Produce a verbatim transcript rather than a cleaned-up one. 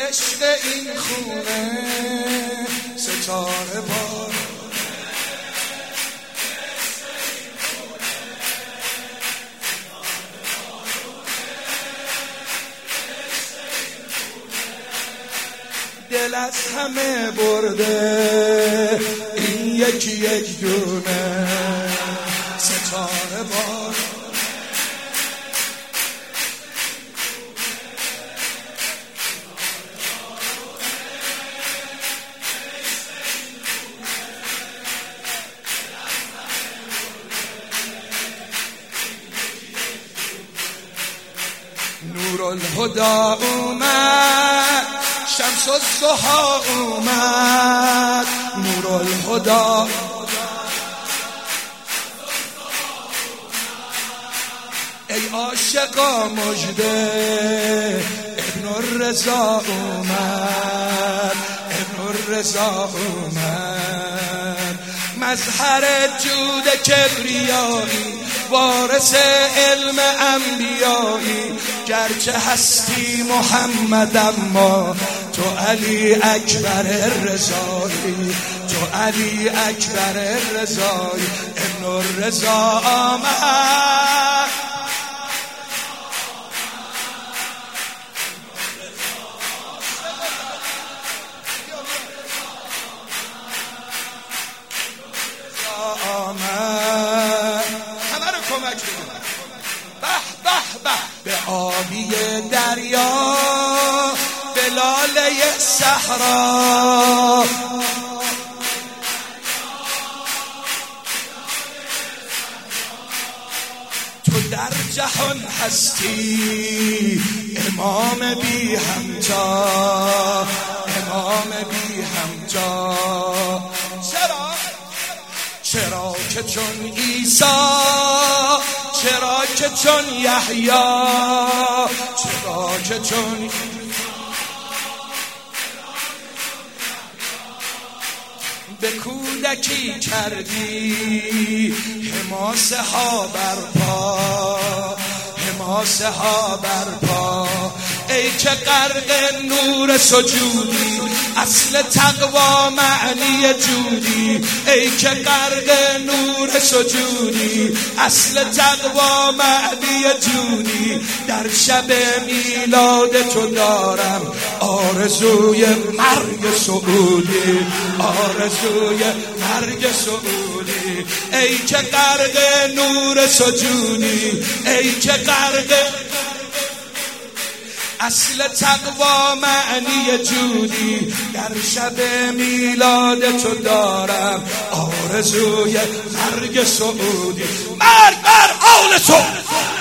عشق این خونه ستاره بار دل از همه برده این یکی یک دونه ستاره بار نورالهدی اومد شمس الضحی اومد نورالهدی ای عاشقا مژده ابن الرضا اومد ابن الرضا اومد مظهر جود کبریایی وارث علم انبیایی گرچه هستی محمد اما تو علی اکبر رضایی تو علی اکبر رضایی ابن الرضا آمد کمک بگو به به به به آبی دریا به لاله صحرا تو در جهان هستی امام بی همتا امام بی همتا چرا چرا که چون عیسی چرا که چون یحیی چرا که چون به کودکی کردی حماسه ها برپا حماسه ها برپا ای که غرق نور سجودی اصل تقوا معنی جودی ای که غرق نور سجودی اصل تقوا معنی جودی در شب میلاد تو دارم آرزوی مرگ سعودی آرزوی مرگ سعودی ای که غرق نور سجودی ای که غرق اصل تقوا معنی جودی در شب میلاد تو دارم آرزوی مرگ سعودی مرگ بر آل تو